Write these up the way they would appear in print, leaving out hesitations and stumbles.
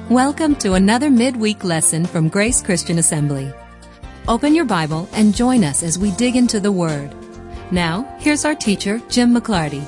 Welcome to another midweek lesson from Grace Christian Assembly. Open your Bible and join us as we dig into the Word. Now, here's our teacher, Jim McClarty.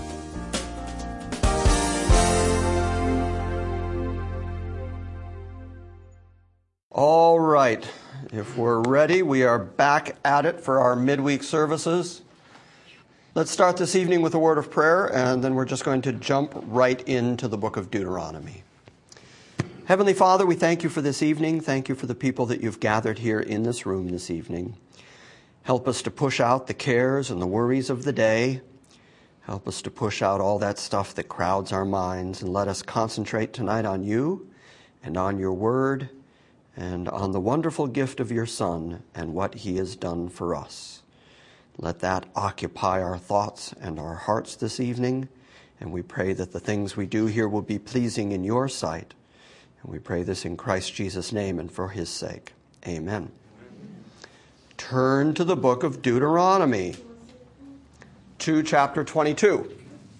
All right, if we're ready, we are back at it for our midweek services. Let's start this evening with a word of prayer, and then we're just going to jump right into the book of Deuteronomy. Heavenly Father, we thank you for this evening. Thank you for the people that you've gathered here in this room this evening. Help us to push out the cares and the worries of the day. Help us to push out all that stuff that crowds our minds, and let us concentrate tonight on you and on your word and on the wonderful gift of your Son and what he has done for us. Let that occupy our thoughts and our hearts this evening, and we pray that the things we do here will be pleasing in your sight. And we pray this in Christ Jesus' name and for his sake. Amen. Turn to the book of Deuteronomy, to chapter 22.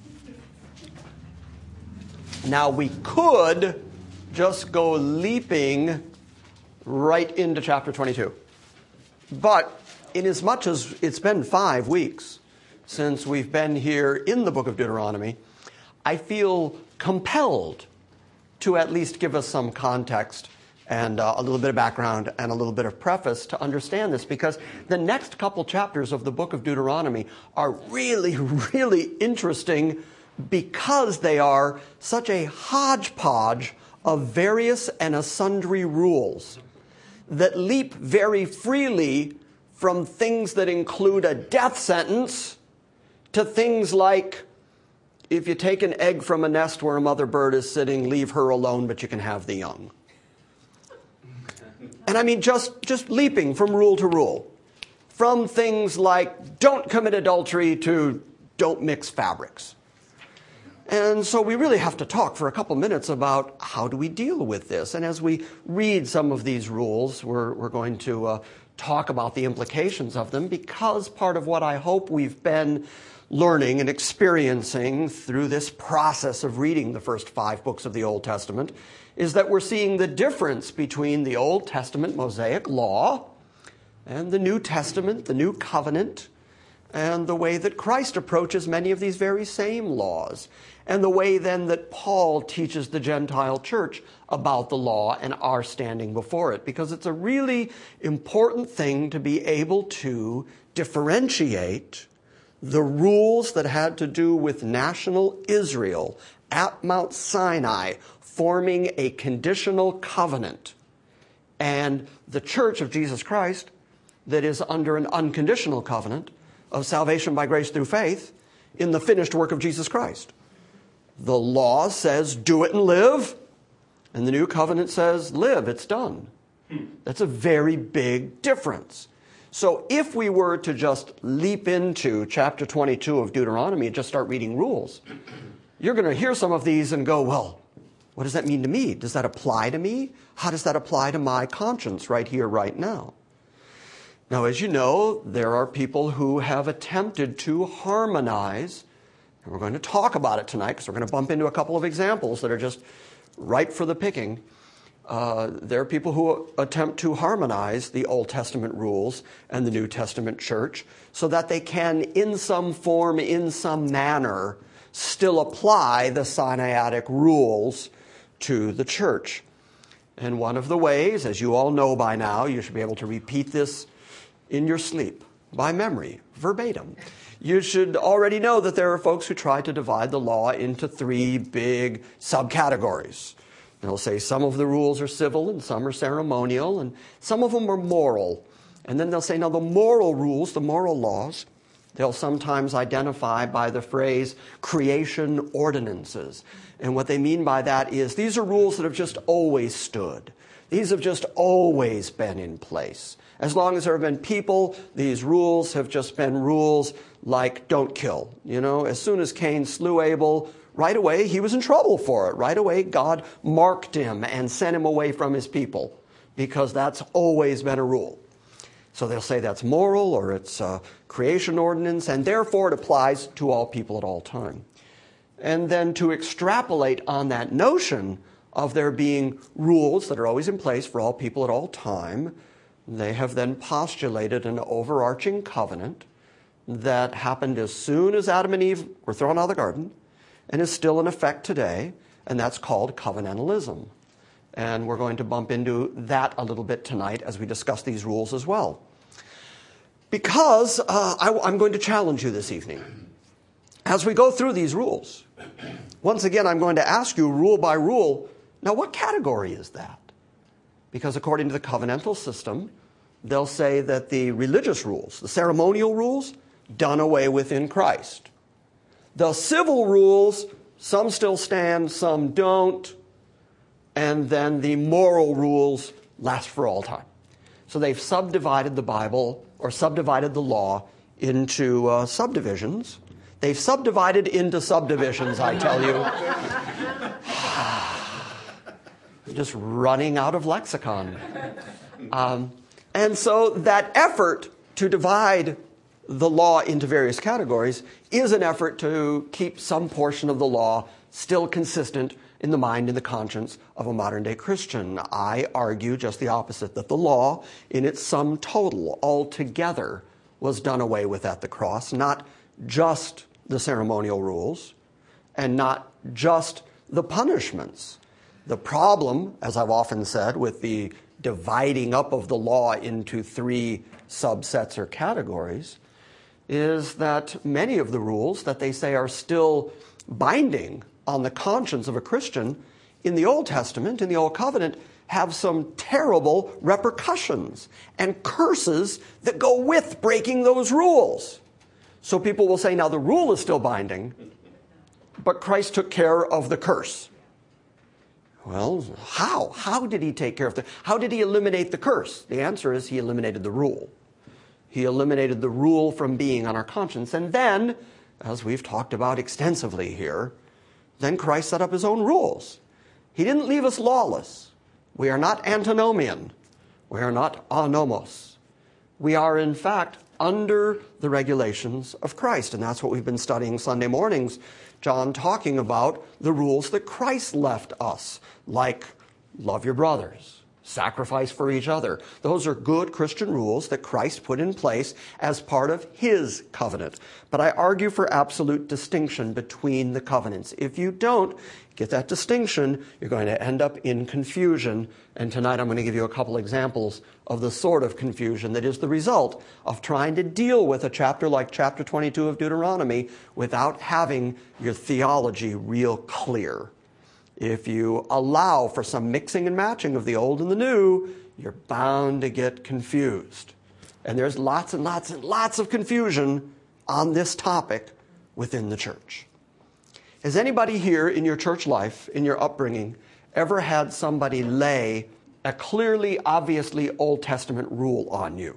Now we could just go leaping right into chapter 22. But inasmuch as it's been 5 weeks since we've been here in the book of Deuteronomy, I feel compelled to at least give us some context and a little bit of background and a little bit of preface to understand this, because the next couple chapters of the book of Deuteronomy are really, really interesting because they are such a hodgepodge of various and sundry rules that leap very freely from things that include a death sentence to things like, if you take an egg from a nest where a mother bird is sitting, leave her alone, but you can have the young. And I mean, just leaping from rule to rule. From things like, don't commit adultery, to don't mix fabrics. And so we really have to talk for a couple minutes about how do we deal with this. And as we read some of these rules, we're going to talk about the implications of them, because part of what I hope we've been learning and experiencing through this process of reading the first 5 books of the Old Testament is that we're seeing the difference between the Old Testament Mosaic law and the New Testament, the New Covenant, and the way that Christ approaches many of these very same laws, and the way then that Paul teaches the Gentile church about the law and our standing before it, because it's a really important thing to be able to differentiate the rules that had to do with national Israel at Mount Sinai forming a conditional covenant, and the church of Jesus Christ that is under an unconditional covenant of salvation by grace through faith in the finished work of Jesus Christ. The law says, do it and live, and the new covenant says, live, it's done. That's a very big difference. So if we were to just leap into chapter 22 of Deuteronomy and just start reading rules, you're going to hear some of these and go, well, what does that mean to me? Does that apply to me? How does that apply to my conscience right here, right now? Now, as you know, there are people who have attempted to harmonize, and we're going to talk about it tonight because we're going to bump into a couple of examples that are just ripe for the picking. There are people who attempt to harmonize the Old Testament rules and the New Testament church so that they can, in some form, in some manner, still apply the Sinaitic rules to the church. And one of the ways, as you all know by now, you should be able to repeat this in your sleep, by memory, verbatim. You should already know that there are folks who try to divide the law into 3 big subcategories. They'll say some of the rules are civil and some are ceremonial and some of them are moral. And then they'll say, now the moral rules, the moral laws, they'll sometimes identify by the phrase creation ordinances. And what they mean by that is these are rules that have just always stood. These have just always been in place. As long as there have been people, these rules have just been rules like don't kill. You know, as soon as Cain slew Abel, right away he was in trouble for it. Right away God marked him and sent him away from his people because that's always been a rule. So they'll say that's moral or it's a creation ordinance, and therefore it applies to all people at all time. And then to extrapolate on that notion of there being rules that are always in place for all people at all time, they have then postulated an overarching covenant that happened as soon as Adam and Eve were thrown out of the garden and is still in effect today, and that's called covenantalism. And we're going to bump into that a little bit tonight as we discuss these rules as well. Because I'm going to challenge you this evening. As we go through these rules, once again, I'm going to ask you rule by rule, now what category is that? Because according to the covenantal system, they'll say that the religious rules, the ceremonial rules, done away with in Christ. The civil rules, some still stand, some don't. And then the moral rules last for all time. So they've subdivided the Bible, or subdivided the law, into subdivisions. They've subdivided into subdivisions, I tell you. Just running out of lexicon. And so that effort to divide the law into various categories is an effort to keep some portion of the law still consistent in the mind and the conscience of a modern-day Christian. I argue just the opposite, that the law, in its sum total, altogether, was done away with at the cross, not just the ceremonial rules, and not just the punishments. The problem, as I've often said, with the dividing up of the law into three subsets or categories, is that many of the rules that they say are still binding on the conscience of a Christian in the Old Testament, in the Old Covenant, have some terrible repercussions and curses that go with breaking those rules. So people will say, now the rule is still binding, but Christ took care of the curse. Well, how? How did he take care of how did he eliminate the curse? The answer is he eliminated the rule. He eliminated the rule from being on our conscience. And then, as we've talked about extensively here, then Christ set up his own rules. He didn't leave us lawless. We are not antinomian. We are not anomos. We are, in fact, under the regulations of Christ. And that's what we've been studying Sunday mornings. John talking about the rules that Christ left us, like love your brothers, sacrifice for each other. Those are good Christian rules that Christ put in place as part of his covenant. But I argue for absolute distinction between the covenants. If you don't get that distinction, you're going to end up in confusion. And tonight I'm going to give you a couple examples of the sort of confusion that is the result of trying to deal with a chapter like chapter 22 of Deuteronomy without having your theology real clear. If you allow for some mixing and matching of the old and the new, you're bound to get confused. And there's lots and lots and lots of confusion on this topic within the church. Has anybody here in your church life, in your upbringing, ever had somebody lay a clearly, obviously Old Testament rule on you?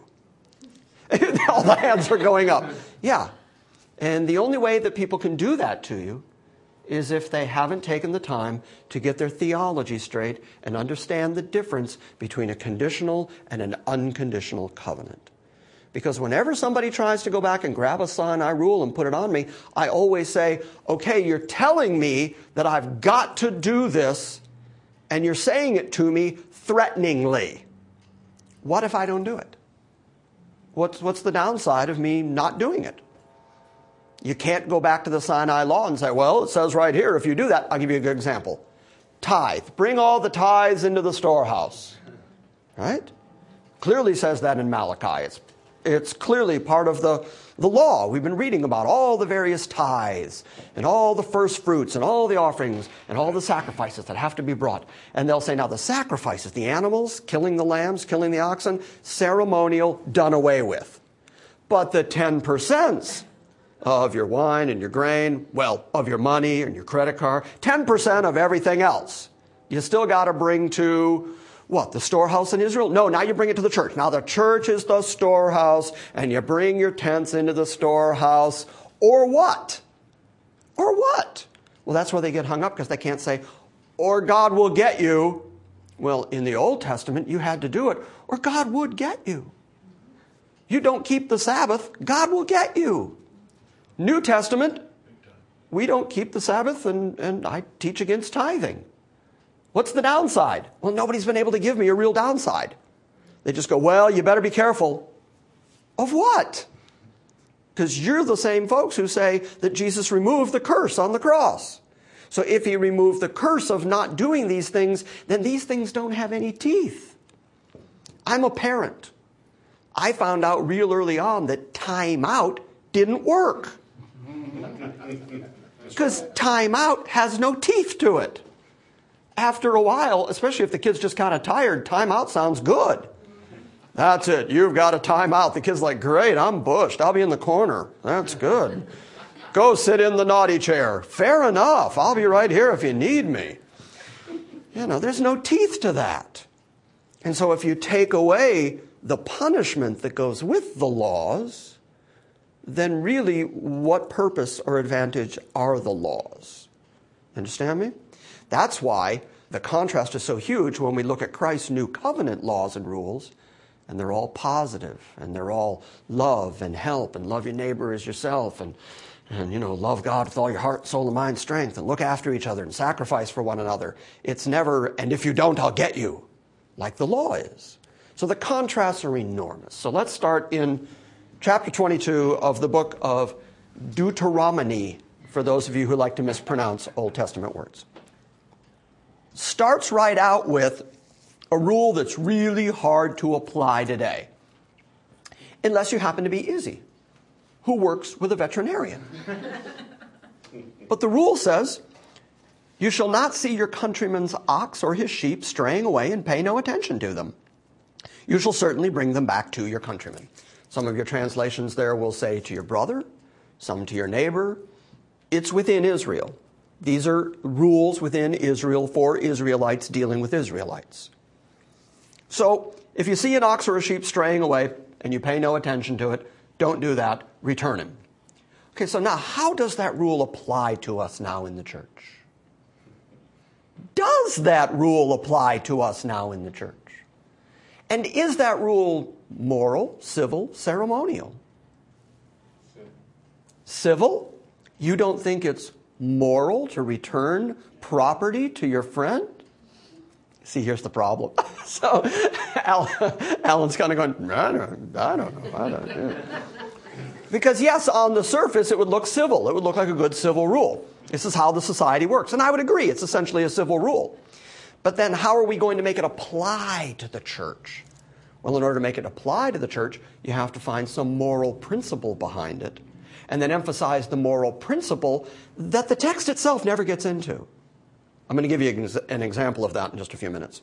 All the hands are going up. Yeah. And the only way that people can do that to you is if they haven't taken the time to get their theology straight and understand the difference between a conditional and an unconditional covenant. Because whenever somebody tries to go back and grab a Sinai rule and put it on me, I always say, okay, you're telling me that I've got to do this, and you're saying it to me threateningly. What if I don't do it? What's the downside of me not doing it? You can't go back to the Sinai law and say, well, it says right here, if you do that, I'll give you a good example. Tithe. Bring all the tithes into the storehouse. Right? Clearly says that in Malachi. It's clearly part of the law. We've been reading about all the various tithes and all the first fruits and all the offerings and all the sacrifices that have to be brought. And they'll say, now the sacrifices, the animals, killing the lambs, killing the oxen, ceremonial, done away with. But the 10% of your wine and your grain, well, of your money and your credit card, 10% of everything else, you still got to bring to what, the storehouse in Israel? No, now you bring it to the church. Now the church is the storehouse, and you bring your tents into the storehouse. Or what? Or what? Well, that's where they get hung up, because they can't say, or God will get you. Well, in the Old Testament, you had to do it, or God would get you. You don't keep the Sabbath, God will get you. New Testament, we don't keep the Sabbath, and I teach against tithing. What's the downside? Well, nobody's been able to give me a real downside. They just go, well, you better be careful. Of what? Because you're the same folks who say that Jesus removed the curse on the cross. So if he removed the curse of not doing these things, then these things don't have any teeth. I'm a parent. I found out real early on that time out didn't work. Because time out has no teeth to it. After a while, especially if the kid's just kind of tired, time out sounds good. That's it. You've got a time out. The kid's like, great, I'm bushed. I'll be in the corner. That's good. Go sit in the naughty chair. Fair enough. I'll be right here if you need me. There's no teeth to that. And so if you take away the punishment that goes with the laws, then really what purpose or advantage are the laws? Understand me? That's why the contrast is so huge when we look at Christ's new covenant laws and rules, and they're all positive, and they're all love and help, and love your neighbor as yourself, and love God with all your heart, soul, and mind, strength, and look after each other and sacrifice for one another. It's never, and if you don't, I'll get you, like the law is. So the contrasts are enormous. So let's start in chapter 22 of the book of Deuteronomy, for those of you who like to mispronounce Old Testament words. Starts right out with a rule that's really hard to apply today, unless you happen to be Izzy, who works with a veterinarian. But the rule says, you shall not see your countryman's ox or his sheep straying away and pay no attention to them. You shall certainly bring them back to your countryman. Some of your translations there will say to your brother, some to your neighbor. It's within Israel. These are rules within Israel for Israelites dealing with Israelites. So if you see an ox or a sheep straying away and you pay no attention to it, don't do that. Return him. Okay, so now how does that rule apply to us now in the church? Does that rule apply to us now in the church? And is that rule moral, civil, ceremonial? Civil? You don't think it's moral to return property to your friend? See, here's the problem. So Alan's kind of going, I don't know. Because yes, on the surface, it would look civil. It would look like a good civil rule. This is how the society works. And I would agree, it's essentially a civil rule. But then how are we going to make it apply to the church? Well, in order to make it apply to the church, you have to find some moral principle behind it, and then emphasize the moral principle that the text itself never gets into. I'm going to give you an example of that in just a few minutes.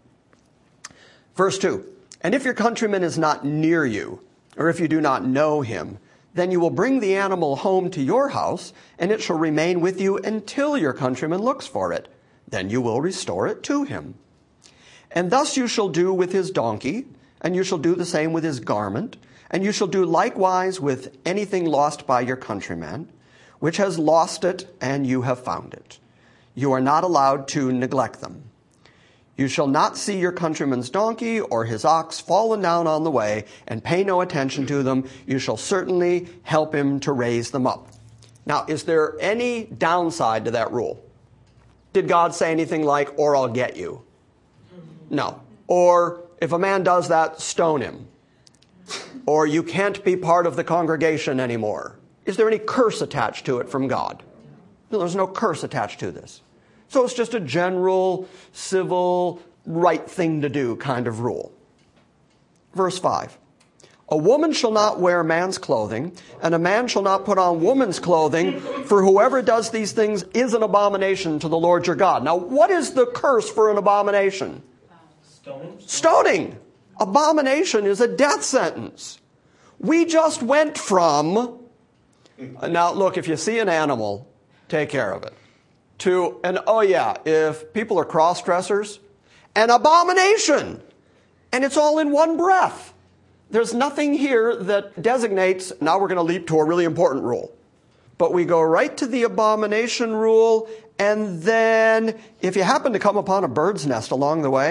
Verse 2, and if your countryman is not near you, or if you do not know him, then you will bring the animal home to your house, and it shall remain with you until your countryman looks for it. Then you will restore it to him. And thus you shall do with his donkey, and you shall do the same with his garment, and you shall do likewise with anything lost by your countryman, which has lost it, and you have found it. You are not allowed to neglect them. You shall not see your countryman's donkey or his ox fallen down on the way, and pay no attention to them. You shall certainly help him to raise them up. Now, is there any downside to that rule? Did God say anything like, or I'll get you? No. Or if a man does that, stone him. Or you can't be part of the congregation anymore. Is there any curse attached to it from God? No, there's no curse attached to this. So it's just a general, civil, right thing to do kind of rule. Verse 5. A woman shall not wear man's clothing, and a man shall not put on woman's clothing, for whoever does these things is an abomination to the Lord your God. Now, what is the curse for an abomination? Stoning. Abomination is a death sentence. We just went from, now look, if you see an animal, take care of it, to an, oh yeah, if people are cross-dressers, an abomination. And it's all in one breath. There's nothing here that designates, now we're going to leap to a really important rule. But we go right to the abomination rule, and then if you happen to come upon a bird's nest along the way,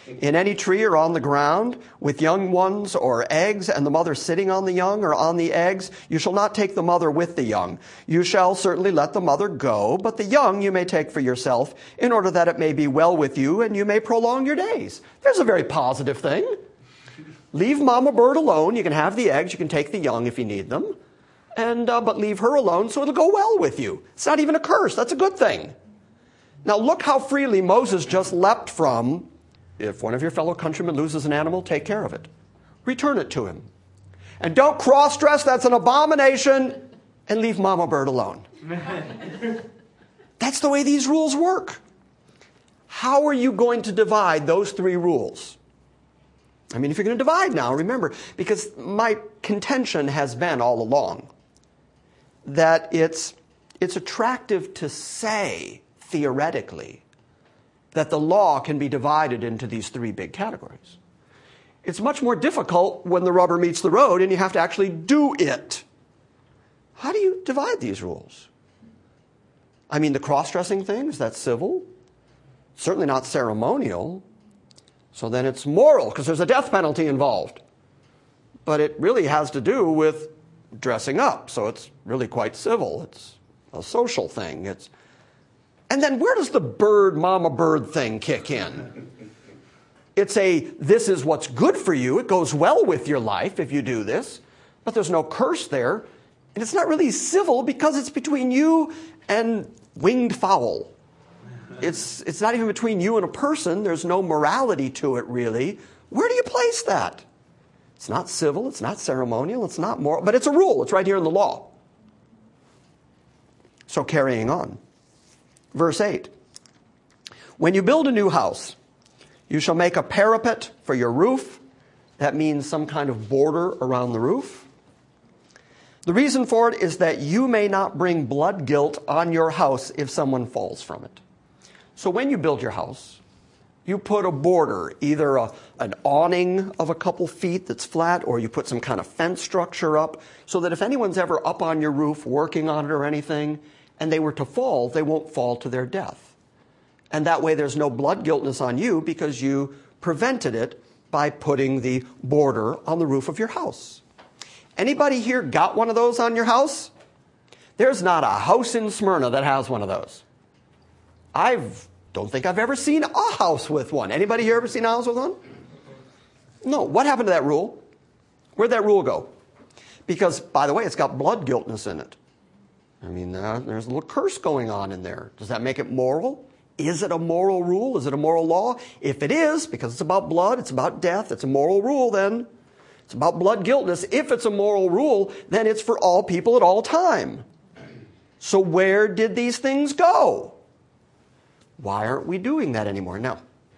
in any tree or on the ground, with young ones or eggs, and the mother sitting on the young or on the eggs, you shall not take the mother with the young. You shall certainly let the mother go, but the young you may take for yourself, in order that it may be well with you and you may prolong your days. There's a very positive thing. Leave mama bird alone. You can have the eggs. You can take the young if you need them. But leave her alone so it'll go well with you. It's not even a curse. That's a good thing. Now look how freely Moses just leapt from, if one of your fellow countrymen loses an animal, take care of it. Return it to him. And don't cross-dress, that's an abomination, and leave mama bird alone. That's the way these rules work. How are you going to divide those three rules? I mean, if you're going to divide now, remember, because my contention has been all along that it's attractive to say, theoretically, that the law can be divided into these three big categories. It's much more difficult when the rubber meets the road and you have to actually do it. How do you divide these rules? I mean, the cross-dressing things, that's civil. Certainly not ceremonial. So then it's moral, because there's a death penalty involved. But it really has to do with dressing up, so it's really quite civil. It's a social thing. And then where does the mama bird thing kick in? It's this is what's good for you. It goes well with your life if you do this. But there's no curse there. And it's not really civil because it's between you and winged fowl. It's not even between you and a person. There's no morality to it, really. Where do you place that? It's not civil. It's not ceremonial. It's not moral. But it's a rule. It's right here in the law. So carrying on. Verse 8. When you build a new house, you shall make a parapet for your roof. That means some kind of border around the roof. The reason for it is that you may not bring blood guilt on your house if someone falls from it. So when you build your house, you put a border, either an awning of a couple feet that's flat, or you put some kind of fence structure up, so that if anyone's ever up on your roof working on it or anything, and they were to fall, they won't fall to their death. And that way there's no blood guiltness on you because you prevented it by putting the border on the roof of your house. Anybody here got one of those on your house? There's not a house in Smyrna that has one of those. I don't think I've ever seen a house with one. Anybody here ever seen a house with one? No. What happened to that rule? Where'd that rule go? Because, by the way, it's got blood guiltness in it. I mean, there's a little curse going on in there. Does that make it moral? Is it a moral rule? Is it a moral law? If it is, because it's about blood, it's about death, it's a moral rule then. It's about blood guiltness. If it's a moral rule, then it's for all people at all time. So where did these things go? Why aren't we doing that anymore? Now,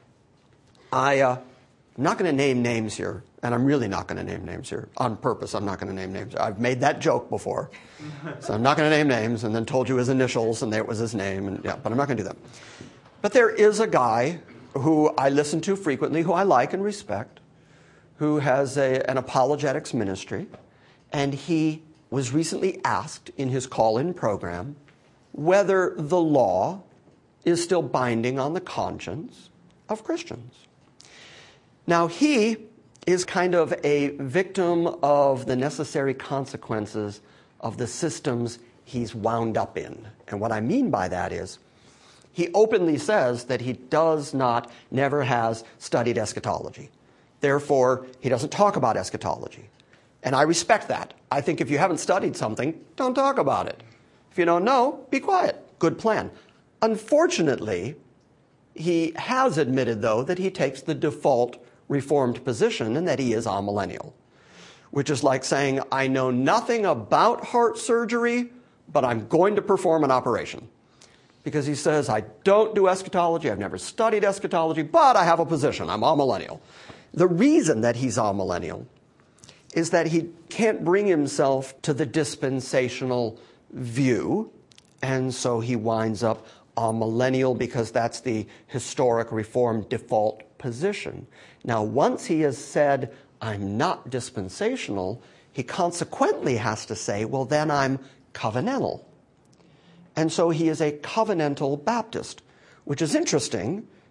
I'm not going to name names here, and I'm really not going to name names here. On purpose, I'm not going to name names. I've made that joke before. So I'm not going to name names and then told you his initials, and there was his name. But I'm not going to do that. But there is a guy who I listen to frequently, who I like and respect, who has an apologetics ministry, and he was recently asked in his call-in program whether the law is still binding on the conscience of Christians. Now, he is kind of a victim of the necessary consequences of the systems he's wound up in. And what I mean by that is, he openly says that he never has studied eschatology. Therefore, he doesn't talk about eschatology. And I respect that. I think if you haven't studied something, don't talk about it. If you don't know, be quiet. Good plan. Unfortunately, he has admitted, though, that he takes the default Reformed position and that he is amillennial, which is like saying, I know nothing about heart surgery, but I'm going to perform an operation. Because he says, I don't do eschatology, I've never studied eschatology, but I have a position, I'm amillennial. The reason that he's amillennial is that he can't bring himself to the dispensational view, and so he winds up amillennial because that's the historic Reformed default position. Now, once he has said, I'm not dispensational, he consequently has to say, well, then I'm covenantal. And so he is a covenantal Baptist, which is interesting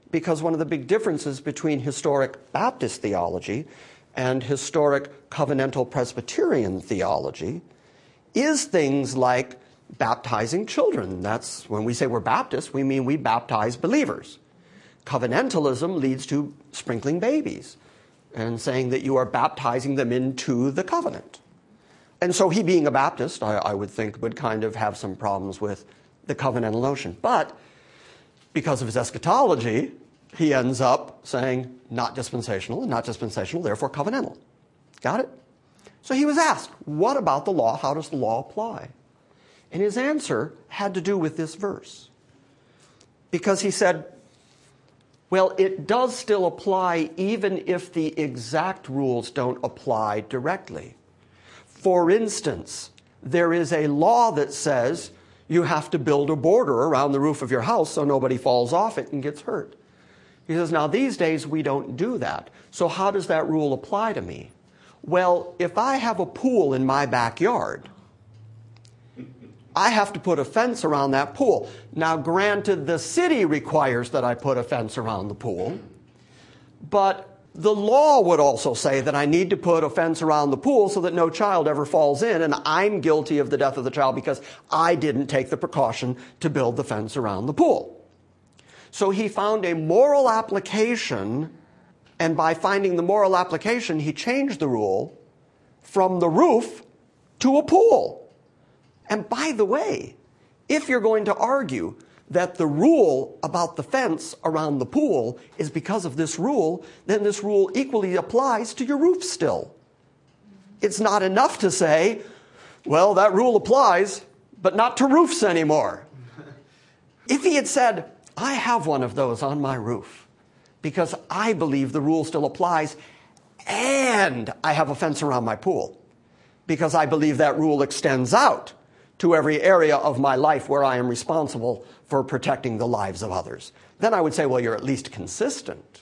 because one of the big differences between historic Baptist theology and historic covenantal Presbyterian theology is things like baptizing children. That's when we say we're Baptists, we mean we baptize believers. Covenantalism leads to sprinkling babies and saying that you are baptizing them into the covenant. And so he, being a Baptist, I would think would kind of have some problems with the covenantal notion. But because of his eschatology, he ends up saying not dispensational, and not dispensational, therefore covenantal. Got it? So he was asked, what about the law? How does the law apply? And his answer had to do with this verse. Because he said, well, it does still apply even if the exact rules don't apply directly. For instance, there is a law that says you have to build a border around the roof of your house so nobody falls off it and gets hurt. He says, now these days we don't do that. So how does that rule apply to me? Well, if I have a pool in my backyard, I have to put a fence around that pool. Now, granted, the city requires that I put a fence around the pool, but the law would also say that I need to put a fence around the pool so that no child ever falls in, and I'm guilty of the death of the child because I didn't take the precaution to build the fence around the pool. So he found a moral application, and by finding the moral application, he changed the rule from the roof to a pool. And by the way, if you're going to argue that the rule about the fence around the pool is because of this rule, then this rule equally applies to your roof still. It's not enough to say, well, that rule applies, but not to roofs anymore. If he had said, I have one of those on my roof because I believe the rule still applies, and I have a fence around my pool because I believe that rule extends out to every area of my life where I am responsible for protecting the lives of others, then I would say, well, you're at least consistent.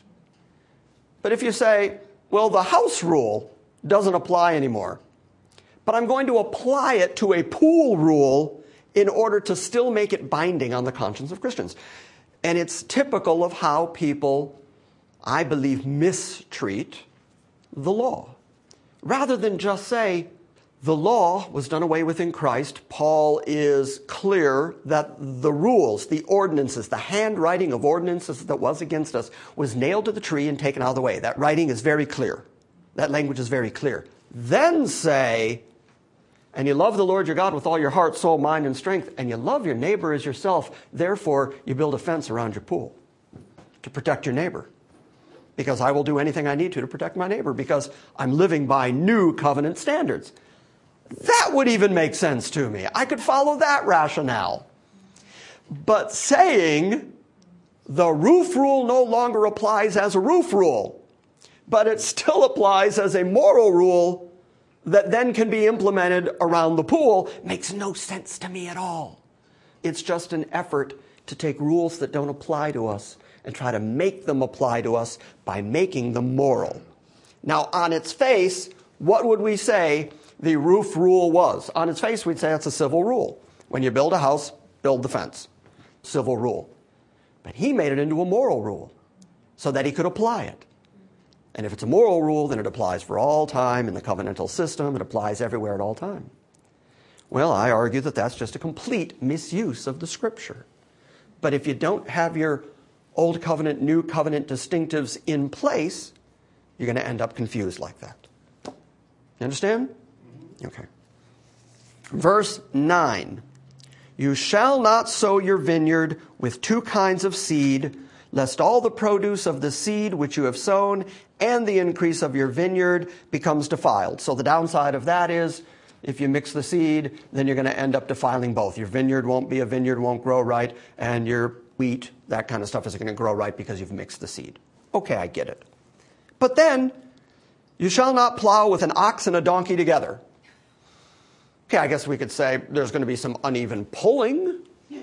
But if you say, well, the house rule doesn't apply anymore, but I'm going to apply it to a pool rule in order to still make it binding on the conscience of Christians. And it's typical of how people, I believe, mistreat the law. Rather than just say, the law was done away with in Christ, Paul is clear that the rules, the ordinances, the handwriting of ordinances that was against us was nailed to the tree and taken out of the way. That writing is very clear. That language is very clear. Then say, and you love the Lord your God with all your heart, soul, mind, and strength, and you love your neighbor as yourself. Therefore, you build a fence around your pool to protect your neighbor. Because I will do anything I need to protect my neighbor because I'm living by new covenant standards. That would even make sense to me. I could follow that rationale. But saying the roof rule no longer applies as a roof rule, but it still applies as a moral rule that then can be implemented around the pool makes no sense to me at all. It's just an effort to take rules that don't apply to us and try to make them apply to us by making them moral. Now, on its face, what would we say the roof rule was? On its face, we'd say it's a civil rule. When you build a house, build the fence. Civil rule. But he made it into a moral rule so that he could apply it. And if it's a moral rule, then it applies for all time in the covenantal system. It applies everywhere at all time. Well, I argue that that's just a complete misuse of the Scripture. But if you don't have your Old Covenant, New Covenant distinctives in place, you're going to end up confused like that. You understand? Okay. Verse 9. You shall not sow your vineyard with two kinds of seed, lest all the produce of the seed which you have sown and the increase of your vineyard becomes defiled. So the downside of that is, if you mix the seed, then you're going to end up defiling both. Your vineyard won't be a vineyard, won't grow right, and your wheat, that kind of stuff, isn't going to grow right because you've mixed the seed. Okay, I get it. But then, you shall not plow with an ox and a donkey together. Okay, I guess we could say there's going to be some uneven pulling.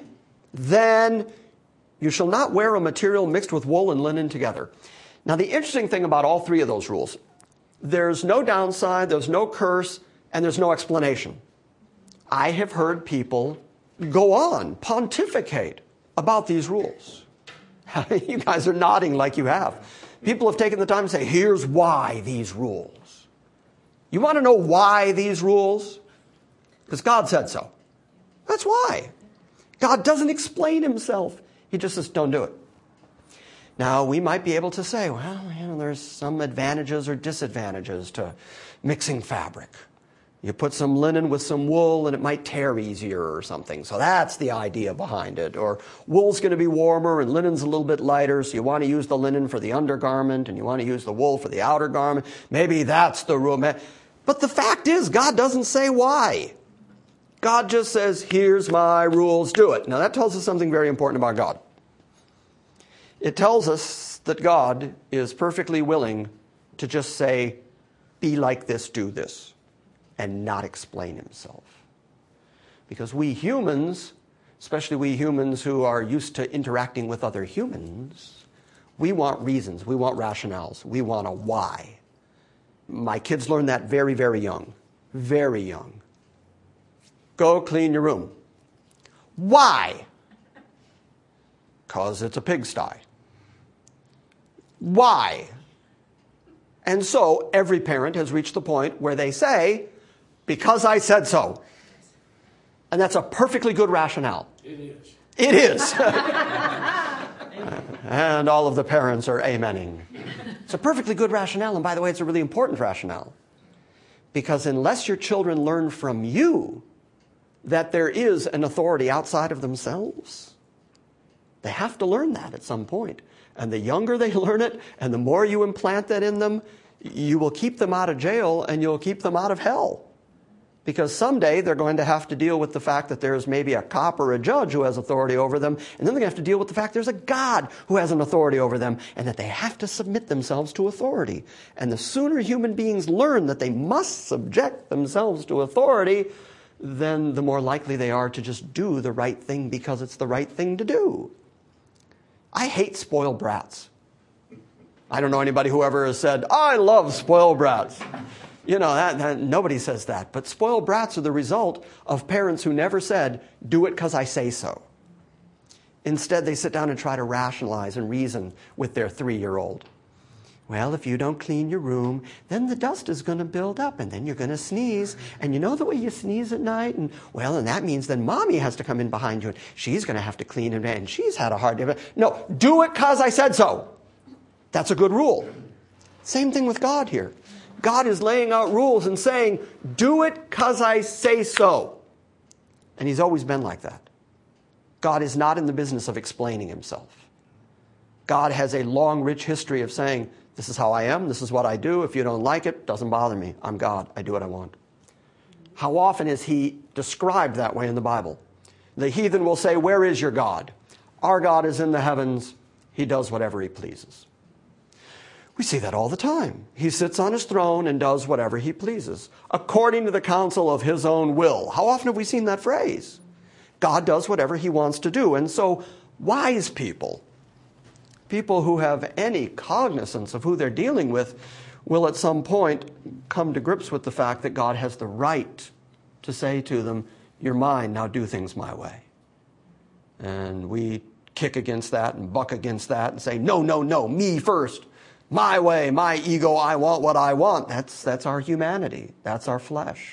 Then you shall not wear a material mixed with wool and linen together. Now, the interesting thing about all three of those rules, there's no downside, there's no curse, and there's no explanation. I have heard people go on, pontificate about these rules. You guys are nodding like you have. People have taken the time to say, here's why these rules. You want to know why these rules? Because God said so. That's why. God doesn't explain himself. He just says, don't do it. Now, we might be able to say, well, there's some advantages or disadvantages to mixing fabric. You put some linen with some wool and it might tear easier or something. So that's the idea behind it. Or wool's going to be warmer and linen's a little bit lighter, so you want to use the linen for the undergarment and you want to use the wool for the outer garment. Maybe that's the rule. But the fact is, God doesn't say why. God just says, here's my rules, do it. Now that tells us something very important about God. It tells us that God is perfectly willing to just say, be like this, do this, and not explain himself. Because we humans, especially we humans who are used to interacting with other humans, we want reasons, we want rationales, we want a why. My kids learn that very, very young. Very young. Go clean your room. Why? Because it's a pigsty. Why? And so every parent has reached the point where they say, because I said so. And that's a perfectly good rationale. It is. It is. And all of the parents are amening. It's a perfectly good rationale. And by the way, it's a really important rationale. Because unless your children learn from you that there is an authority outside of themselves, they have to learn that at some point. And the younger they learn it, and the more you implant that in them, you will keep them out of jail and you'll keep them out of hell. Because someday they're going to have to deal with the fact that there's maybe a cop or a judge who has authority over them, and then they're going to have to deal with the fact there's a God who has an authority over them, and that they have to submit themselves to authority. And the sooner human beings learn that they must subject themselves to authority, then the more likely they are to just do the right thing because it's the right thing to do. I hate spoiled brats. I don't know anybody who ever has said, I love spoiled brats. You know, nobody says that. But spoiled brats are the result of parents who never said, do it because I say so. Instead, they sit down and try to rationalize and reason with their 3-year-old. Well, if you don't clean your room, then the dust is going to build up, and then you're going to sneeze. And you know the way you sneeze at night? And that means then mommy has to come in behind you, and she's going to have to clean it, and she's had a hard day. No, do it because I said so. That's a good rule. Same thing with God here. God is laying out rules and saying, do it because I say so. And he's always been like that. God is not in the business of explaining himself. God has a long, rich history of saying, this is how I am, this is what I do. If you don't like it, doesn't bother me. I'm God. I do what I want. How often is he described that way in the Bible? The heathen will say, where is your God? Our God is in the heavens. He does whatever he pleases. We see that all the time. He sits on his throne and does whatever he pleases, according to the counsel of his own will. How often have we seen that phrase? God does whatever he wants to do. And so wise people, people who have any cognizance of who they're dealing with, will at some point come to grips with the fact that God has the right to say to them, you're mine, now do things my way. And we kick against that and buck against that and say, no, no, no, me first. My way, my ego, I want what I want. That's our humanity. That's our flesh.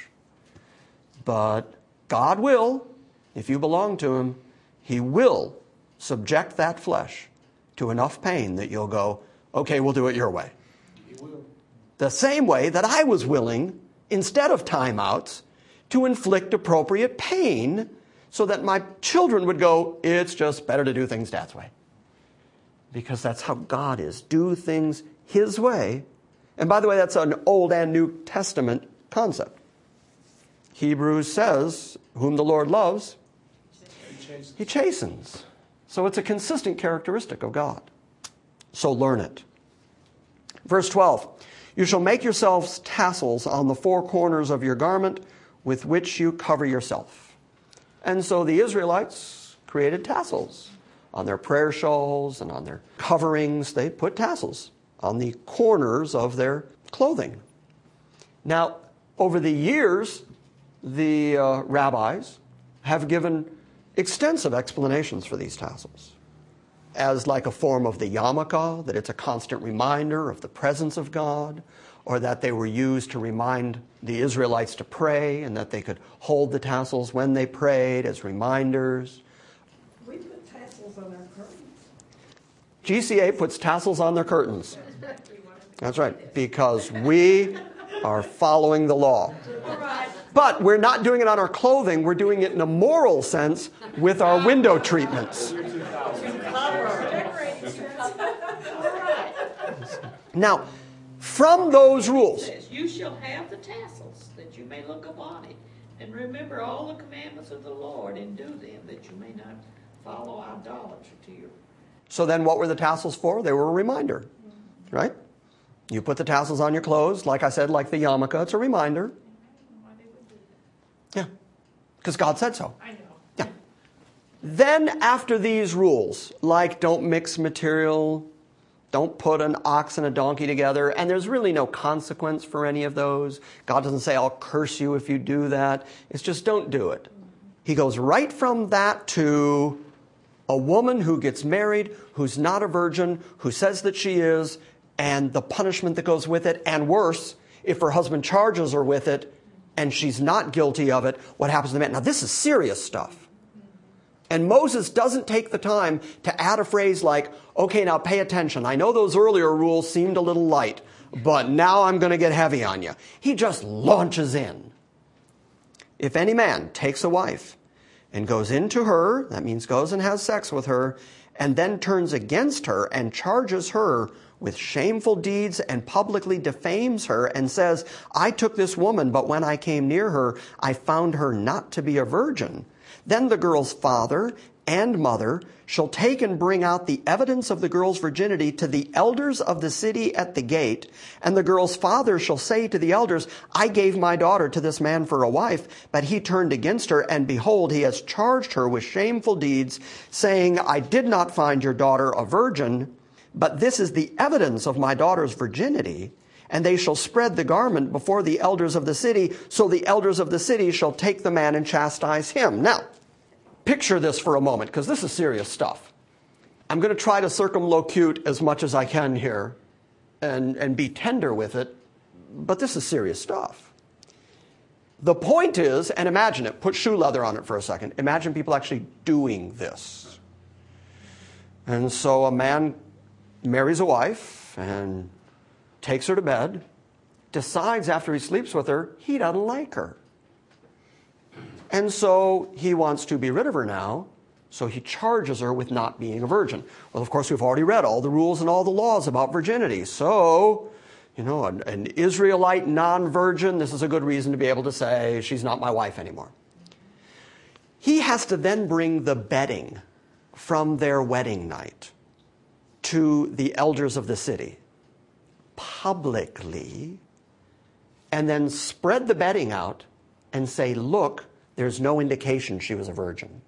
But God will, if you belong to him, he will subject that flesh to enough pain that you'll go, okay, we'll do it your way. He will. The same way that I was willing, instead of timeouts, to inflict appropriate pain so that my children would go, it's just better to do things Dad's way. Because that's how God is. Do things his way. And by the way, that's an Old and New Testament concept. Hebrews says, whom the Lord loves, he chastens. So it's a consistent characteristic of God. So learn it. Verse 12, you shall make yourselves tassels on the 4 corners of your garment with which you cover yourself. And so the Israelites created tassels. On their prayer shawls and on their coverings, they put tassels on the corners of their clothing. Now, over the years, the rabbis have given extensive explanations for these tassels. as like a form of the yarmulke, that it's a constant reminder of the presence of God, or that they were used to remind the Israelites to pray, and that they could hold the tassels when they prayed as reminders. We put tassels on our curtains. GCA puts tassels on their curtains. That's right, because we are following the law. But we're not doing it on our clothing, we're doing it in a moral sense with our window treatments. Now, from those rules, you shall have the tassels, that you may look upon it, and remember all the commandments of the Lord, and do them, that you may not follow idolatry to your... So then what were the tassels for? They were a reminder, right? You put the tassels on your clothes, like I said, like the yarmulke, it's a reminder. Yeah, because God said so. I know. Yeah. Then after these rules, like don't mix material, don't put an ox and a donkey together, and there's really no consequence for any of those. God doesn't say, I'll curse you if you do that. It's just don't do it. He goes right from that to a woman who gets married, who's not a virgin, who says that she is, and the punishment that goes with it, and worse, if her husband charges her with it, and she's not guilty of it, what happens to the man? Now, this is serious stuff. And Moses doesn't take the time to add a phrase like, okay, now pay attention. I know those earlier rules seemed a little light, but now I'm going to get heavy on you. He just launches in. If any man takes a wife and goes into her, that means goes and has sex with her, and then turns against her and charges her with shameful deeds and publicly defames her and says, I took this woman, but when I came near her, I found her not to be a virgin. Then the girl's father and mother shall take and bring out the evidence of the girl's virginity to the elders of the city at the gate. And the girl's father shall say to the elders, I gave my daughter to this man for a wife, but he turned against her, and behold, he has charged her with shameful deeds, saying, I did not find your daughter a virgin, but this is the evidence of my daughter's virginity. And they shall spread the garment before the elders of the city, so the elders of the city shall take the man and chastise him. Now, picture this for a moment, because this is serious stuff. I'm going to try to circumlocute as much as I can here and be tender with it, but this is serious stuff. The point is, and imagine it, put shoe leather on it for a second. Imagine people actually doing this. And so a man marries a wife and takes her to bed, decides after he sleeps with her, he doesn't like her. And so he wants to be rid of her now, so he charges her with not being a virgin. Well, of course, we've already read all the rules and all the laws about virginity. So, an Israelite non-virgin, this is a good reason to be able to say, she's not my wife anymore. He has to then bring the bedding from their wedding night to the elders of the city publicly, and then spread the bedding out and say, look, there's no indication she was a virgin.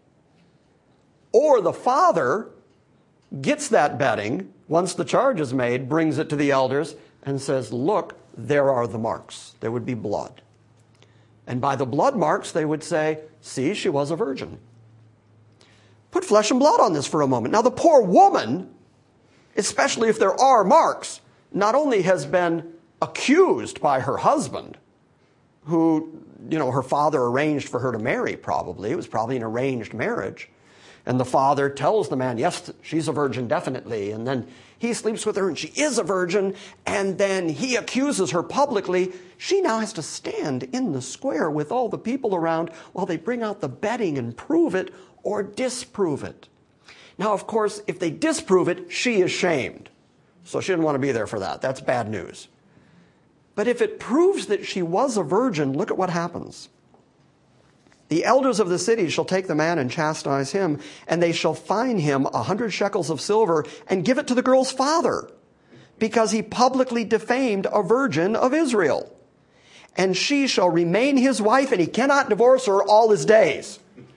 Or the father gets that bedding, once the charge is made, brings it to the elders and says, look, there are the marks. There would be blood. And by the blood marks, they would say, see, she was a virgin. Put flesh and blood on this for a moment. Now, the poor woman, especially if there are marks, not only has been accused by her husband, who, her father arranged for her to marry probably. It was probably an arranged marriage. And the father tells the man, yes, she's a virgin, definitely. And then he sleeps with her and she is a virgin. And then he accuses her publicly. She now has to stand in the square with all the people around while they bring out the bedding and prove it or disprove it. Now, of course, if they disprove it, she is shamed. So she didn't want to be there for that. That's bad news. But if it proves that she was a virgin, look at what happens. The elders of the city shall take the man and chastise him, and they shall fine him 100 shekels of silver and give it to the girl's father, because he publicly defamed a virgin of Israel. And she shall remain his wife, and he cannot divorce her all his days.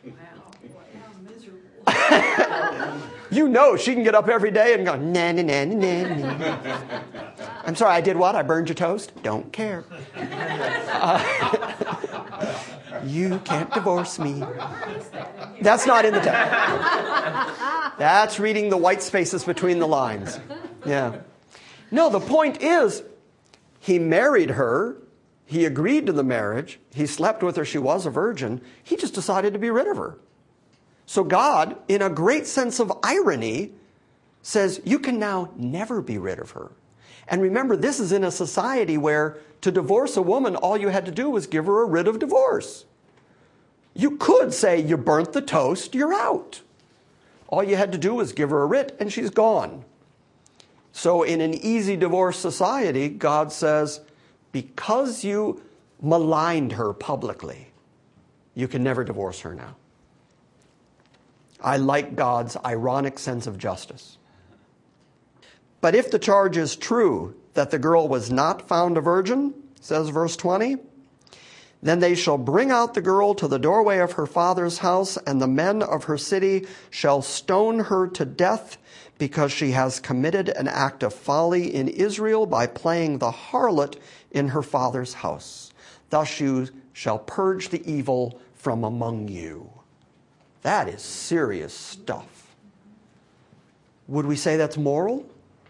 She can get up every day and go, nah, nah, nah, nah, nah. I'm sorry, I did what? I burned your toast? Don't care. You can't divorce me. That's not in the text. That's reading the white spaces between the lines. Yeah. No, the point is, he married her. He agreed to the marriage. He slept with her. She was a virgin. He just decided to be rid of her. So God, in a great sense of irony, says, you can now never be rid of her. And remember, this is in a society where to divorce a woman, all you had to do was give her a writ of divorce. You could say, you burnt the toast, you're out. All you had to do was give her a writ, and she's gone. So in an easy divorce society, God says, because you maligned her publicly, you can never divorce her now. I like God's ironic sense of justice. But if the charge is true that the girl was not found a virgin, says verse 20, then they shall bring out the girl to the doorway of her father's house, and the men of her city shall stone her to death, because she has committed an act of folly in Israel by playing the harlot in her father's house. Thus you shall purge the evil from among you. That is serious stuff. Would we say that's moral?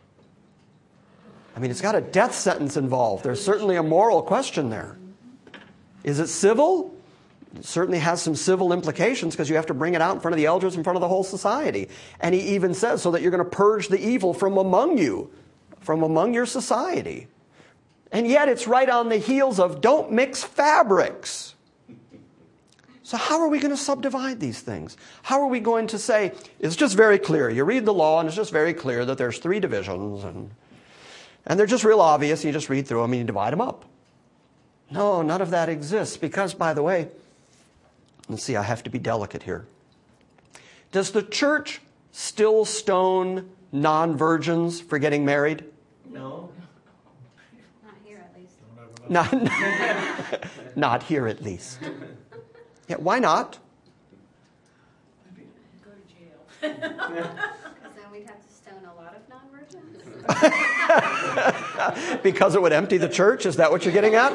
I mean, it's got a death sentence involved. There's certainly a moral question there. Is it civil? It certainly has some civil implications because you have to bring it out in front of the elders, in front of the whole society. And he even says, so that you're going to purge the evil from among you, from among your society. And yet it's right on the heels of don't mix fabrics. So how are we going to subdivide these things? How are we going to say, it's just very clear. You read the law and it's just very clear that there's 3 divisions and they're just real obvious. You just read through them and you divide them up. No, none of that exists because, by the way, let's see, I have to be delicate here. Does the church still stone non-virgins for getting married? No. Not here, at least. Not here, at least. Yeah, why not? Go to jail. Because then we'd have to stone a lot of non-virgins. Because it would empty the church? Is that what you're getting at?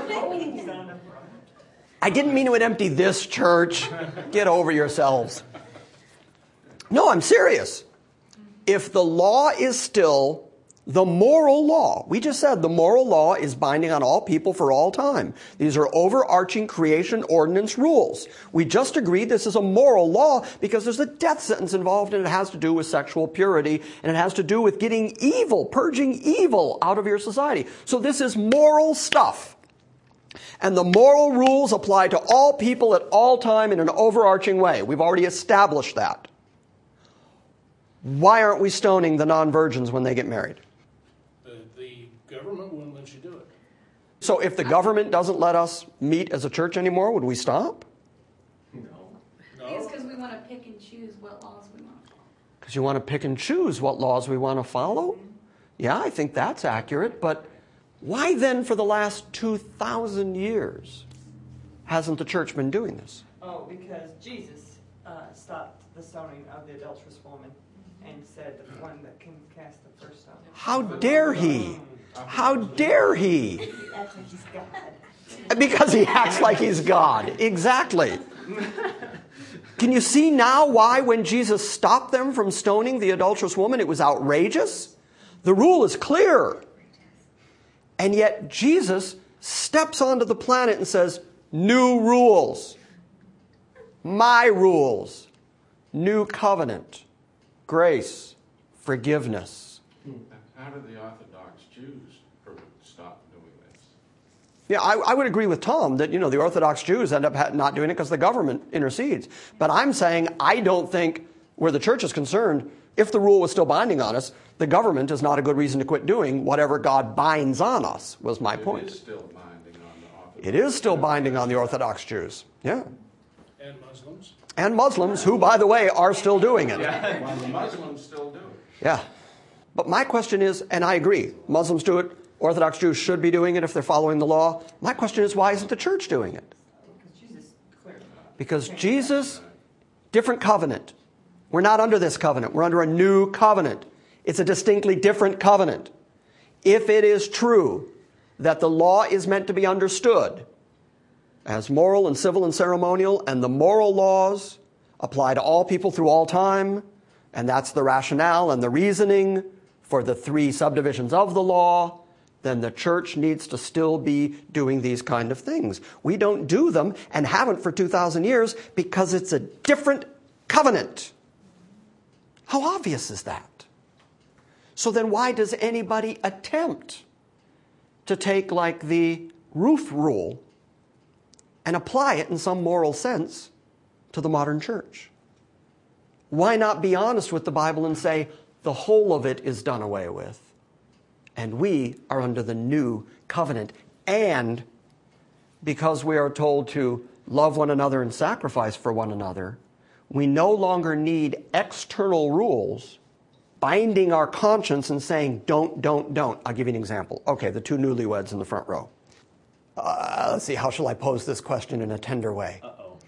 I didn't mean it would empty this church. Get over yourselves. No, I'm serious. If the law is still the moral law, we just said the moral law is binding on all people for all time. These are overarching creation ordinance rules. We just agreed this is a moral law because there's a death sentence involved and it has to do with sexual purity and it has to do with getting evil, purging evil out of your society. So this is moral stuff. And the moral rules apply to all people at all time in an overarching way. We've already established that. Why aren't we stoning the non-virgins when they get married? The government wouldn't let you do it. So if the government doesn't let us meet as a church anymore, would we stop? No. It's because we want to pick and choose what laws we want to follow. Because you want to pick and choose what laws we want to follow? Yeah, I think that's accurate, but why then for the last 2,000 years hasn't the church been doing this? Oh, because Jesus stopped the stoning of the adulterous woman and said the one that can cast the first stone. How dare he? How dare he? He acts like he's God. Because he acts like he's God. Exactly. Can you see now why when Jesus stopped them from stoning the adulterous woman, it was outrageous? The rule is clear. And yet Jesus steps onto the planet and says, new rules, my rules, new covenant, grace, forgiveness. How did the Orthodox Jews stop doing this? Yeah, I would agree with Tom that, the Orthodox Jews end up not doing it because the government intercedes. But I'm saying I don't think, where the church is concerned, if the rule was still binding on us, the government is not a good reason to quit doing whatever God binds on us, was my point. It is still binding on the Orthodox. It is still binding on the Orthodox Jews. Yeah. And Muslims. And Muslims, who, by the way, are still doing it. Well, the Muslims still do it. Yeah. But my question is, and I agree, Muslims do it, Orthodox Jews should be doing it if they're following the law. My question is, why isn't the church doing it? Because Jesus, different covenant. We're not under this covenant. We're under a new covenant. It's a distinctly different covenant. If it is true that the law is meant to be understood, as moral and civil and ceremonial, and the moral laws apply to all people through all time, and that's the rationale and the reasoning for the 3 subdivisions of the law, then the church needs to still be doing these kind of things. We don't do them and haven't for 2,000 years because it's a different covenant. How obvious is that? So then why does anybody attempt to take like the Ruth rule and apply it in some moral sense to the modern church? Why not be honest with the Bible and say the whole of it is done away with and we are under the new covenant? And because we are told to love one another and sacrifice for one another, we no longer need external rules binding our conscience and saying, don't. I'll give you an example. Okay, the 2 newlyweds in the front row. Let's see, how shall I pose this question in a tender way?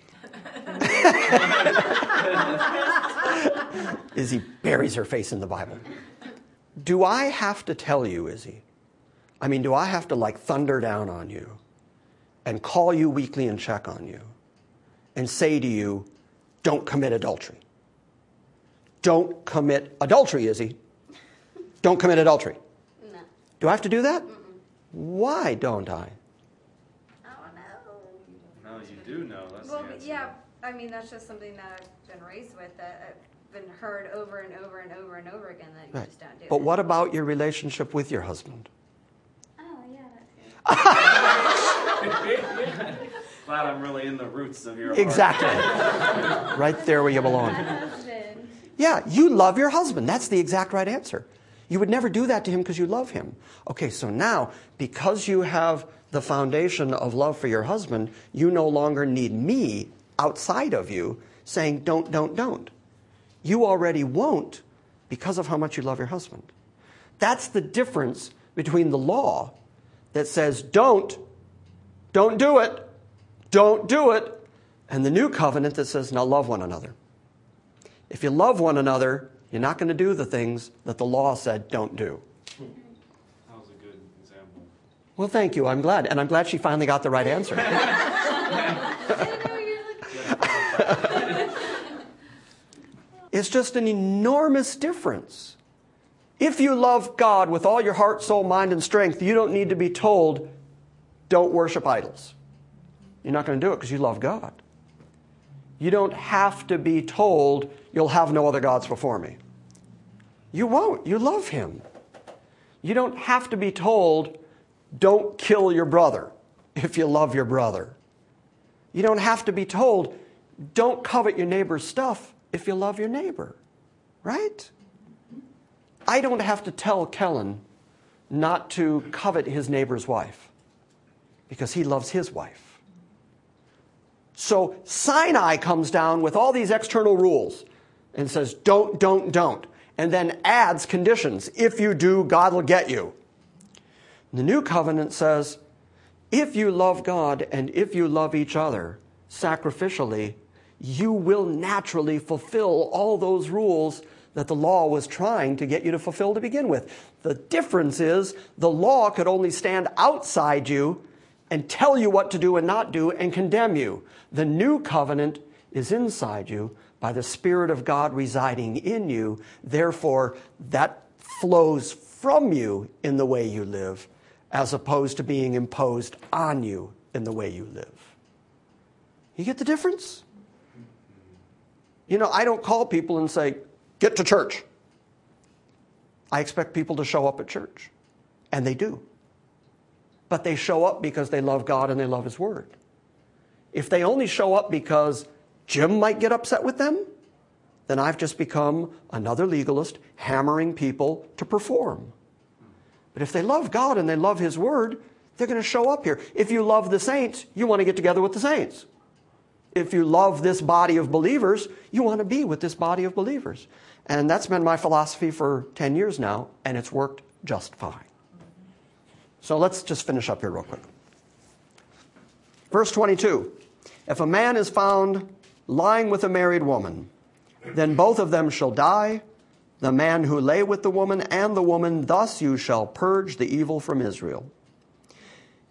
Izzy buries her face in the Bible. Do I have to tell you, Izzy? I mean, do I have to like thunder down on you and call you weekly and check on you and say to you, don't commit adultery? Don't commit adultery, Izzy. Don't commit adultery. No. Do I have to do that? Mm-mm. Why don't I? I don't know. No, you do know. That's Well, the answer. yeah, I mean, that's just something that I've been raised with, that I've been heard over and over and over and over again, that you Right. just don't do But it. what about your relationship with your husband? Oh, yeah, that's good. Glad I'm really in the roots of your heart. Exactly. Right there where you belong. Husband. Yeah, you love your husband. That's the exact right answer. You would never do that to him because you love him. Okay, so now, because you have the foundation of love for your husband, you no longer need me outside of you saying, don't. You already won't because of how much you love your husband. That's the difference between the law that says, don't do it, and the new covenant that says, now love one another. If you love one another, you're not going to do the things that the law said don't do. That was a good example. Well, thank you. I'm glad. And I'm glad she finally got the right answer. It's just an enormous difference. If you love God with all your heart, soul, mind, and strength, you don't need to be told, don't worship idols. You're not going to do it because you love God. You don't have to be told, you'll have no other gods before me. You won't. You love him. You don't have to be told, don't kill your brother if you love your brother. You don't have to be told, don't covet your neighbor's stuff if you love your neighbor. Right? I don't have to tell Kellen not to covet his neighbor's wife because he loves his wife. So Sinai comes down with all these external rules and says, don't, and then adds conditions. If you do, God will get you. The new covenant says, if you love God and if you love each other sacrificially, you will naturally fulfill all those rules that the law was trying to get you to fulfill to begin with. The difference is the law could only stand outside you and tell you what to do and not do and condemn you. The new covenant is inside you by the Spirit of God residing in you. Therefore, that flows from you in the way you live, as opposed to being imposed on you in the way you live. You get the difference? You know, I don't call people and say, get to church. I expect people to show up at church. And they do. But they show up because they love God and they love His Word. If they only show up because Jim might get upset with them, then I've just become another legalist hammering people to perform. But if they love God and they love His Word, they're going to show up here. If you love the saints, you want to get together with the saints. If you love this body of believers, you want to be with this body of believers. And that's been my philosophy for 10 years now, and it's worked just fine. So let's just finish up here real quick. Verse 22. If a man is found lying with a married woman, then both of them shall die, the man who lay with the woman and the woman. Thus you shall purge the evil from Israel.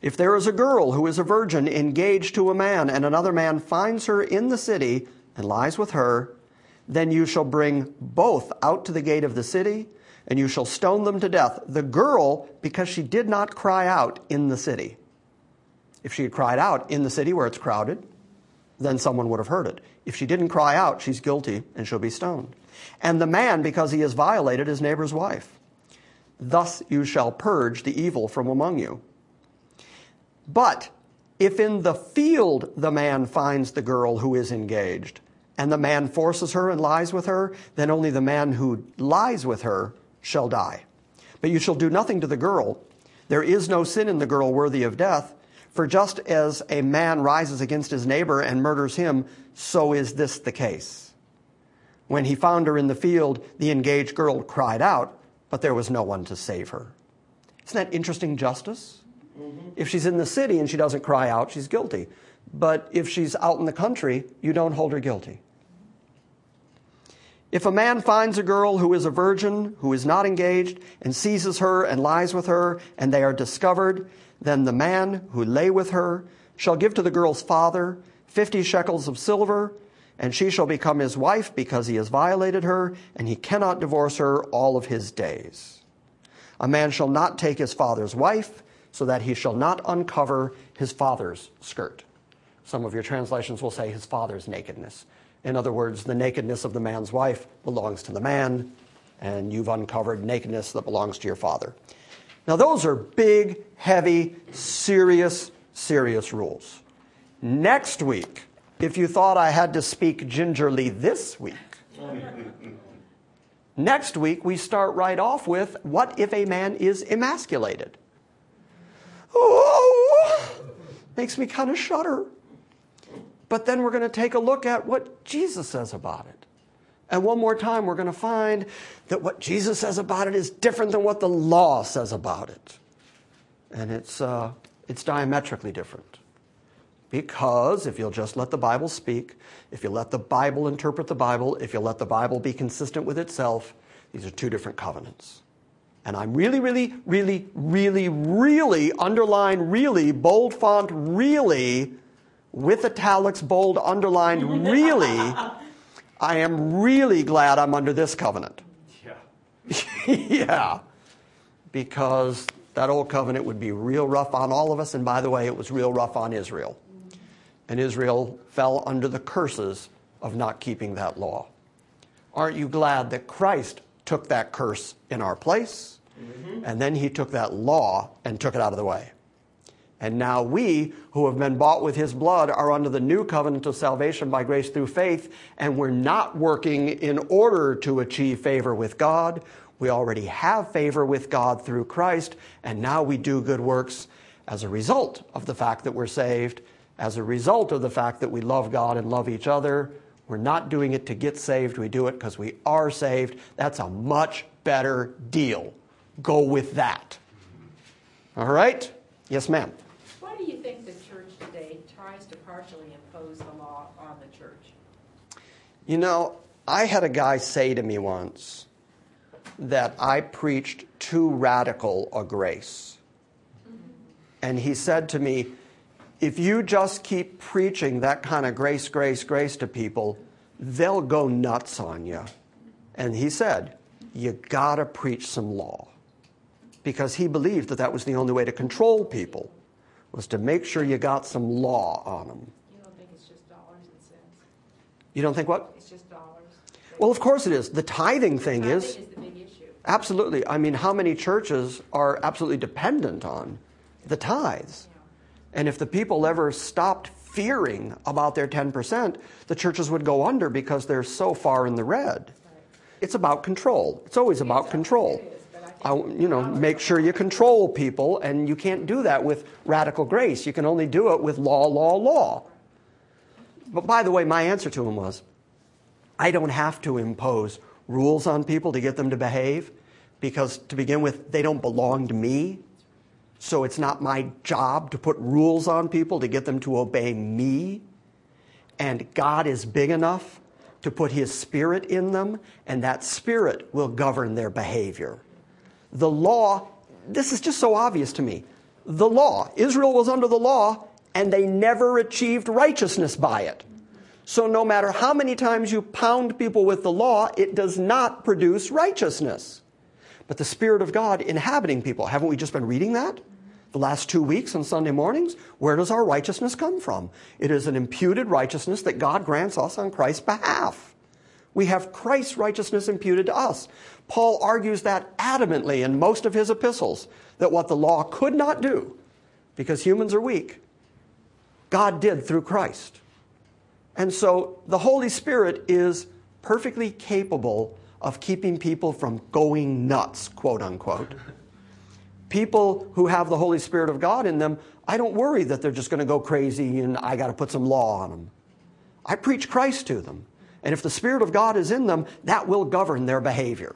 If there is a girl who is a virgin engaged to a man, and another man finds her in the city and lies with her, then you shall bring both out to the gate of the city, and you shall stone them to death. The girl, because she did not cry out in the city. If she had cried out in the city where it's crowded, then someone would have heard it. If she didn't cry out, she's guilty and she'll be stoned. And the man, because he has violated his neighbor's wife. Thus you shall purge the evil from among you. But if in the field the man finds the girl who is engaged, and the man forces her and lies with her, then only the man who lies with her shall die. But you shall do nothing to the girl. There is no sin in the girl worthy of death. For just as a man rises against his neighbor and murders him, so is this the case. When he found her in the field, the engaged girl cried out, but there was no one to save her. Isn't that interesting justice? If she's in the city and she doesn't cry out, she's guilty. But if she's out in the country, you don't hold her guilty. If a man finds a girl who is a virgin, who is not engaged, and seizes her and lies with her, and they are discovered, then the man who lay with her shall give to the girl's father 50 shekels of silver, and she shall become his wife because he has violated her, and he cannot divorce her all of his days. A man shall not take his father's wife, so that he shall not uncover his father's skirt. Some of your translations will say his father's nakedness. In other words, the nakedness of the man's wife belongs to the man, and you've uncovered nakedness that belongs to your father. Now, those are big, heavy, serious rules. Next week, if you thought I had to speak gingerly this week, next week we start right off with, what if a man is emasculated? Oh, makes me kind of shudder. But then we're going to take a look at what Jesus says about it. And one more time, we're going to find that what Jesus says about it is different than what the law says about it. And it's diametrically different. Because if you'll just let the Bible speak, if you let the Bible interpret the Bible, if you let the Bible be consistent with itself, these are two different covenants. And I'm really underline really, bold font really, with italics, bold, underlined really, I am really glad I'm under this covenant. Yeah. Yeah. Because that old covenant would be real rough on all of us. And by the way, it was real rough on Israel. And Israel fell under the curses of not keeping that law. Aren't you glad that Christ took that curse in our place? Mm-hmm. And then he took that law and took it out of the way. And now we, who have been bought with his blood, are under the new covenant of salvation by grace through faith, and we're not working in order to achieve favor with God. We already have favor with God through Christ, and now we do good works as a result of the fact that we're saved, as a result of the fact that we love God and love each other. We're not doing it to get saved. We do it because we are saved. That's a much better deal. Go with that. All right? Yes, ma'am. Why do you think the church today tries to partially impose the law on the church? You know, I had a guy say to me once that I preached too radical a grace. And he said to me, if you just keep preaching that kind of grace to people, they'll go nuts on you. And he said, you gotta preach some law. Because he believed that that was the only way to control people, was to make sure you got some law on them. You don't think it's just dollars and cents? You don't think what? It's just dollars. Well, of course it is. The tithing thing is the big issue. Absolutely. I mean, how many churches are absolutely dependent on the tithes? And if the people ever stopped fearing about their 10%, the churches would go under because they're so far in the red. It's about control. It's always about control. Make sure you control people, and you can't do that with radical grace. You can only do it with law. But by the way, my answer to him was, I don't have to impose rules on people to get them to behave, because to begin with, they don't belong to me. So it's not my job to put rules on people to get them to obey me. And God is big enough to put his Spirit in them, and that Spirit will govern their behavior. The law, this is just so obvious to me. the law. Israel was under the law, and they never achieved righteousness by it. So no matter how many times you pound people with the law, it does not produce righteousness. But the Spirit of God inhabiting people, haven't we just been reading that? The last 2 weeks on Sunday mornings, where does our righteousness come from? It is an imputed righteousness that God grants us on Christ's behalf. We have Christ's righteousness imputed to us. Paul argues that adamantly in most of his epistles, that what the law could not do, because humans are weak, God did through Christ. And so the Holy Spirit is perfectly capable of keeping people from going nuts, quote unquote. People who have the Holy Spirit of God in them, I don't worry that they're just going to go crazy and I got to put some law on them. I preach Christ to them. And if the Spirit of God is in them, that will govern their behavior.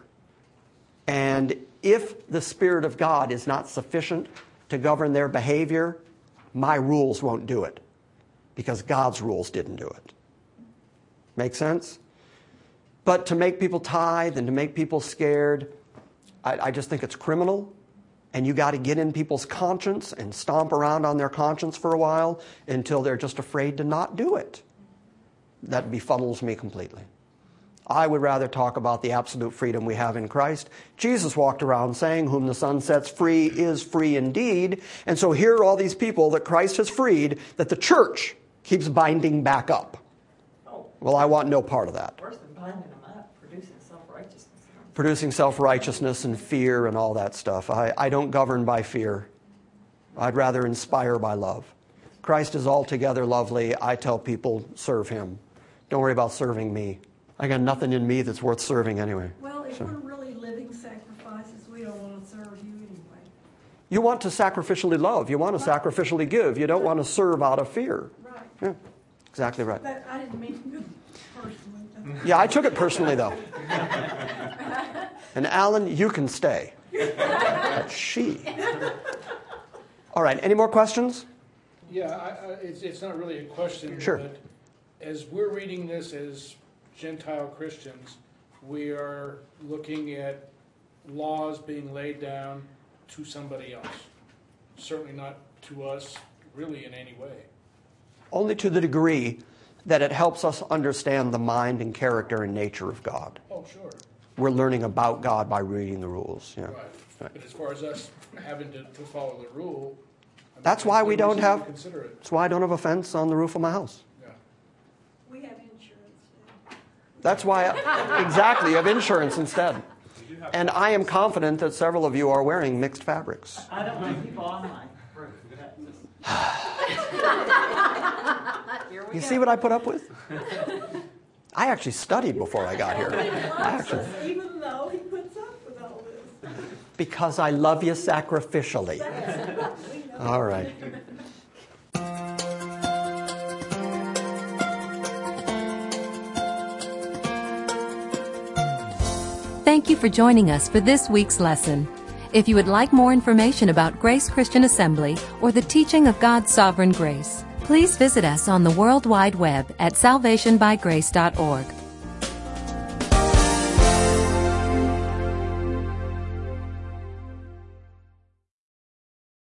And if the Spirit of God is not sufficient to govern their behavior, my rules won't do it, because God's rules didn't do it. Make sense? But to make people tithe and to make people scared, I just think it's criminal. And you got to get in people's conscience and stomp around on their conscience for a while until they're just afraid to not do it. That befuddles me completely. I would rather talk about the absolute freedom we have in Christ. Jesus walked around saying, whom the Son sets free is free indeed. And so here are all these people that Christ has freed that the church keeps binding back up. Well, I want no part of that. Worse than binding them up, producing self-righteousness. Producing self-righteousness and fear and all that stuff. I don't govern by fear. I'd rather inspire by love. Christ is altogether lovely. I tell people, serve him. Don't worry about serving me. I got nothing in me that's worth serving anyway. Well, if we're really living sacrifices, we don't want to serve you anyway. You want to sacrificially love. You want to sacrificially give. You don't want to serve out of fear. Right. Yeah, exactly right. But I didn't mean to personally. Yeah, I took it personally, though. And Alan, you can stay. But she. All right, any more questions? Yeah, it's not really a question. Sure. But as we're reading this as Gentile Christians, we are looking at laws being laid down to somebody else. Certainly not to us, really, in any way. Only to the degree that it helps us understand the mind and character and nature of God. Oh, sure. We're learning about God by reading the rules. Yeah. Right. But as far as us having to follow the rule, I mean, That's why we don't have. Consider it. That's why I don't have a fence on the roof of my house. Yeah. We have insurance. That's why, exactly, you have insurance instead. And I am confident that several of you are wearing mixed fabrics. I don't want people on my roof. Here we You go. see what I put up with? I actually studied before I got here. Even though he puts up with all this. Because I love you sacrificially. All right. Thank you for joining us for this week's lesson. If you would like more information about Grace Christian Assembly or the teaching of God's sovereign grace, please visit us on the World Wide Web at salvationbygrace.org.